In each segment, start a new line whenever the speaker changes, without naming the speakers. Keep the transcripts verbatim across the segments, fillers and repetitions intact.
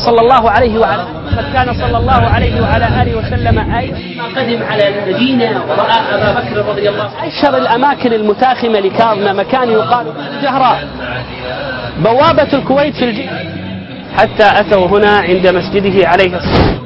صلى الله عليه وعلى قد كان صلى الله عليه وعلى آله وسلم أي
قدم على المدينة ورأى أبا بكر رضي الله عنه.
أشهر الأماكن المتاخمة لكاظمة مكان يقال الجهراء بوابة الكويت في الجيش، حتى أتوا هنا عند مسجده عليه الصلاة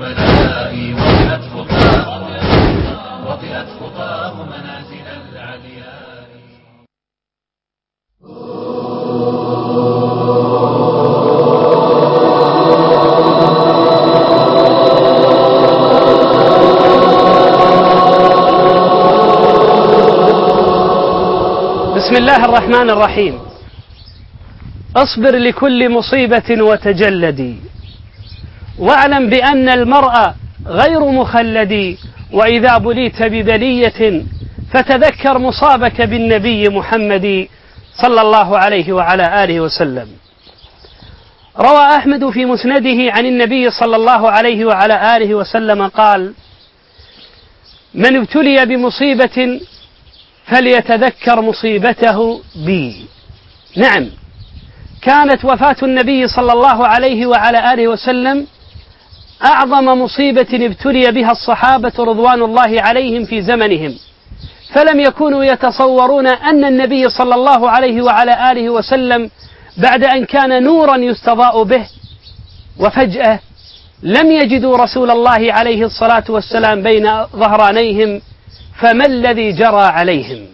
بسم الله الرحمن الرحيم. اصبر لكل مصيبة وتجلدي، واعلم بأن المرء غير مخلد، وإذا بليت ببلية فتذكر مصابك بالنبي محمد صلى الله عليه وعلى آله وسلم. روى أحمد في مسنده عن النبي صلى الله عليه وعلى آله وسلم قال: من ابتلي بمصيبة فليتذكر مصيبته بي. نعم، كانت وفاة النبي صلى الله عليه وعلى آله وسلم أعظم مصيبة ابتلي بها الصحابة رضوان الله عليهم في زمنهم، فلم يكونوا يتصورون أن النبي صلى الله عليه وعلى آله وسلم بعد أن كان نورا يستضاء به، وفجأة لم يجدوا رسول الله عليه الصلاة والسلام بين ظهرانيهم، فما الذي جرى عليهم؟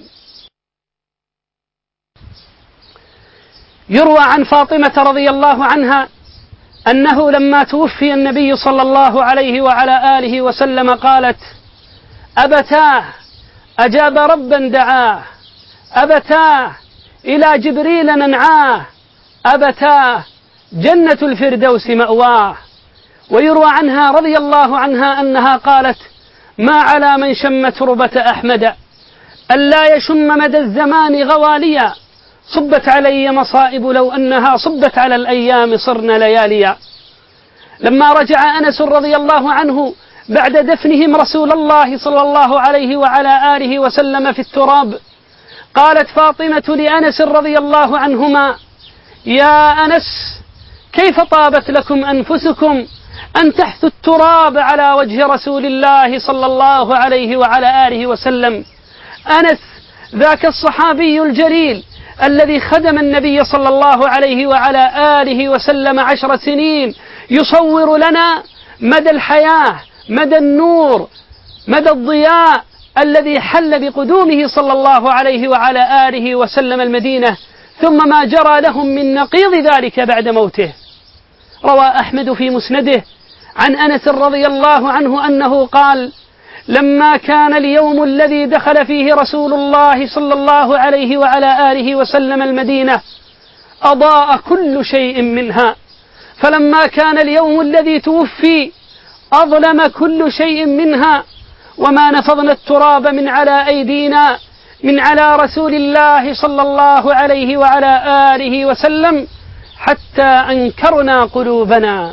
يروى عن فاطمة رضي الله عنها أنه لما توفي النبي صلى الله عليه وعلى آله وسلم قالت: أبتاه أجاب ربا دعاه، أبتاه إلى جبريل ننعاه، أبتاه جنة الفردوس مأواه. ويروى عنها رضي الله عنها أنها قالت: ما على من شم تربة أحمد ألا يشم مدى الزمان غواليا، صبت علي مصائب لو أنها صبت على الأيام صرن لياليا. لما رجع أنس رضي الله عنه بعد دفنهم رسول الله صلى الله عليه وعلى آله وسلم في التراب، قالت فاطمة لأنس رضي الله عنهما: يا أنس كيف طابت لكم أنفسكم أن تحثوا التراب على وجه رسول الله صلى الله عليه وعلى آله وسلم. أنس ذاك الصحابي الجليل الذي خدم النبي صلى الله عليه وعلى آله وسلم عشر سنين، يصور لنا مدى الحياة، مدى النور، مدى الضياء الذي حل بقدومه صلى الله عليه وعلى آله وسلم المدينة، ثم ما جرى لهم من نقيض ذلك بعد موته. روى أحمد في مسنده عن أنس رضي الله عنه أنه قال: لما كان اليوم الذي دخل فيه رسول الله صلى الله عليه وعلى آله وسلم المدينة أضاء كل شيء منها، فلما كان اليوم الذي توفي أظلم كل شيء منها، وما نفضنا التراب من على أيدينا من على رسول الله صلى الله عليه وعلى آله وسلم حتى أنكرنا قلوبنا.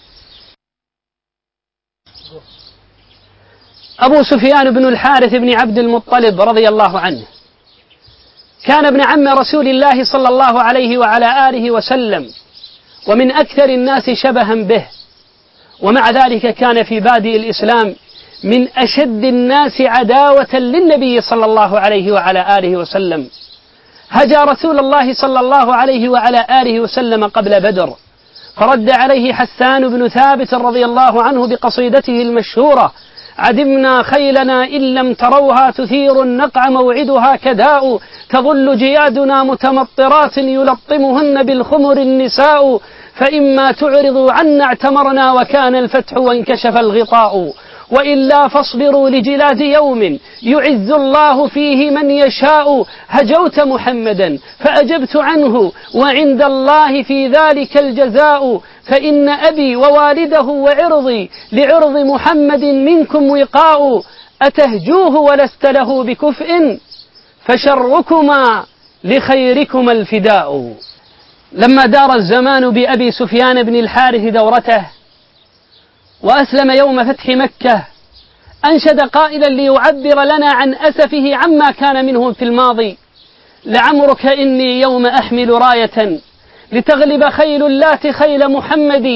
أبو سفيان بن الحارث بن عبد المطلب رضي الله عنه كان ابن عم رسول الله صلى الله عليه وعلى آله وسلم، ومن أكثر الناس شبها به، ومع ذلك كان في بادئ الإسلام من أشد الناس عداوة للنبي صلى الله عليه وعلى آله وسلم. هجا رسول الله صلى الله عليه وعلى آله وسلم قبل بدر، فرد عليه حسان بن ثابت رضي الله عنه بقصيدته المشهورة: عدمنا خيلنا إن لم تروها تثير النقع موعدها كداء، تظل جيادنا متمطرات يلطمهن بالخمر النساء، فإما تعرضوا عنا اعتمرنا وكان الفتح وانكشف الغطاء، وإلا فاصبروا لجلاد يوم يعز الله فيه من يشاء، هجوت محمدا فأجبت عنه وعند الله في ذلك الجزاء، فإن أبي ووالده وعرضي لعرض محمد منكم وقاء، أتهجوه ولست له بكفء فشركما لخيركما الفداء. لما دار الزمان بأبي سفيان بن الحارث دورته وأسلم يوم فتح مكة، أنشد قائلا ليعبر لنا عن أسفه عما كان منهم في الماضي: لعمرك إني يوم أحمل راية لتغلب خيل اللات خيل محمد،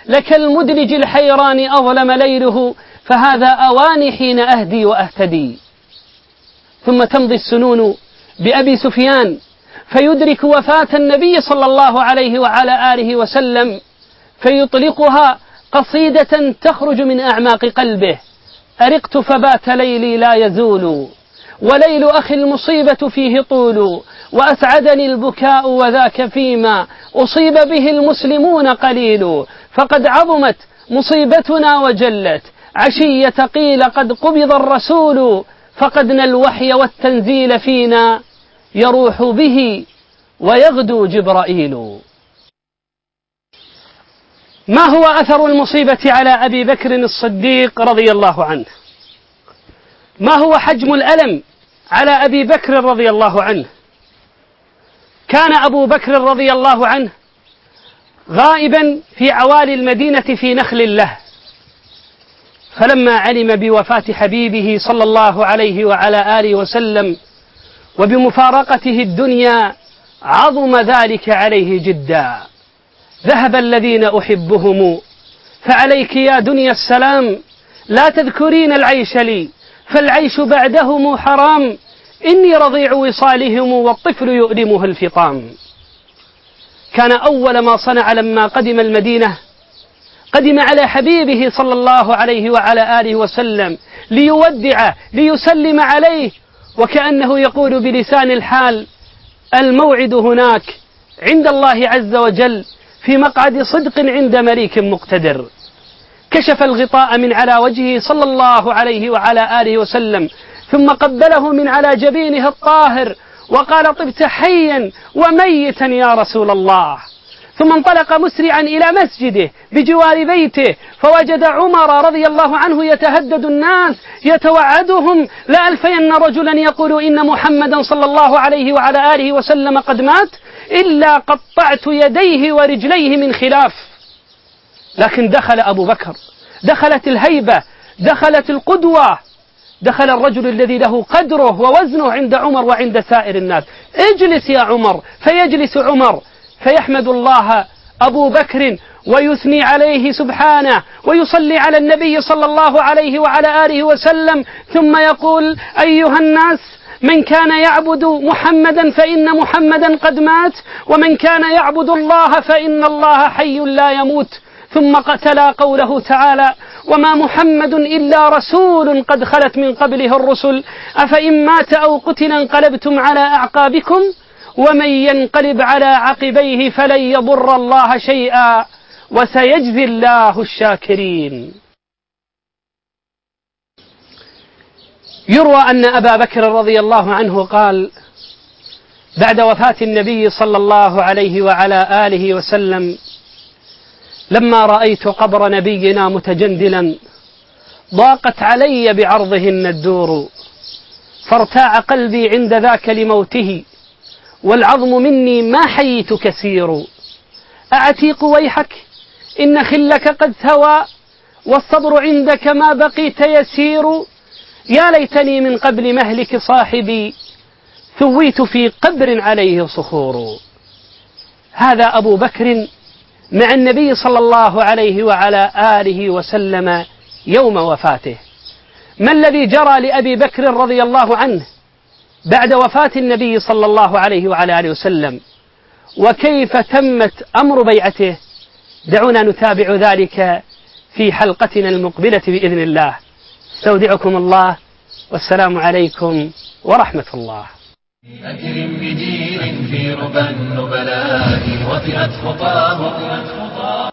لك المدلج الحيران أظلم ليله، فهذا أواني حين أهدي وأهتدي. ثم تمضي السنون بأبي سفيان فيدرك وفاة النبي صلى الله عليه وعلى آله وسلم، فيطلقها قصيدة تخرج من أعماق قلبه: أرقت فبات ليلي لا يزول، وليل أخي المصيبة فيه طول، وأسعدني البكاء وذاك فيما أصيب به المسلمون قليل، فقد عظمت مصيبتنا وجلت عشية قيل قد قبض الرسول، فقدنا الوحي والتنزيل فينا يروح به ويغدو جبرائيل. ما هو أثر المصيبة على أبي بكر الصديق رضي الله عنه؟ ما هو حجم الألم على أبي بكر رضي الله عنه؟ كان أبو بكر رضي الله عنه غائبا في عوالي المدينة في نخل له، فلما علم بوفاة حبيبه صلى الله عليه وعلى آله وسلم وبمفارقته الدنيا عظم ذلك عليه جدا. ذهب الذين أحبهم فعليك يا دنيا السلام، لا تذكرين العيش لي فالعيش بعدهم حرام، إني رضيع وصالهم والطفل يؤلمه الفطام. كان أول ما صنع لما قدم المدينة قدم على حبيبه صلى الله عليه وعلى آله وسلم ليودعه ليسلم عليه، وكأنه يقول بلسان الحال: الموعد هناك عند الله عز وجل في مقعد صدق عند مليك مقتدر. كشف الغطاء من على وجهه صلى الله عليه وعلى آله وسلم، ثم قبله من على جبينه الطاهر وقال: طبت حيا وميتا يا رسول الله. ثم انطلق مسرعا إلى مسجده بجوار بيته، فوجد عمر رضي الله عنه يتهدد الناس يتوعدهم: لألفين رجلا يقول إن محمدا صلى الله عليه وعلى آله وسلم قد مات إلا قطعت يديه ورجليه من خلاف. لكن دخل أبو بكر، دخلت الهيبة، دخلت القدوة، دخل الرجل الذي له قدره ووزنه عند عمر وعند سائر الناس. اجلس يا عمر، فيجلس عمر، فيحمد الله أبو بكر ويثني عليه سبحانه ويصلي على النبي صلى الله عليه وعلى آله وسلم، ثم يقول: أيها الناس، من كان يعبد محمدا فإن محمدا قد مات، ومن كان يعبد الله فإن الله حي لا يموت. ثم تلا قوله تعالى: وما محمد إلا رسول قد خلت من قبله الرسل أفإن مات أو قتل انقلبتم على أعقابكم ومن ينقلب على عقبيه فلن يضر الله شيئا وسيجزي الله الشاكرين. يروى أن أبا بكر رضي الله عنه قال بعد وفاة النبي صلى الله عليه وعلى آله وسلم: لما رأيت قبر نبينا متجندلا ضاقت علي بعرضهن الدور، فارتاع قلبي عند ذاك لموته، والعظم مني ما حييت كثير. أعتيق ويحك إن خلك قد ثوى، والصبر عندك ما بقيت يسير. يا ليتني من قبل مهلك صاحبي ثويت في قبر عليه صخور. هذا أبو بكر مع النبي صلى الله عليه وعلى آله وسلم يوم وفاته. ما الذي جرى لأبي بكر رضي الله عنه بعد وفاة النبي صلى الله عليه وعلى آله وسلم، وكيف تمت أمر بيعته؟ دعونا نتابع ذلك في حلقتنا المقبلة بإذن الله. استودعكم الله، والسلام عليكم ورحمة الله.
أكرم بجيل في ربى النبلاء وفئت خطاه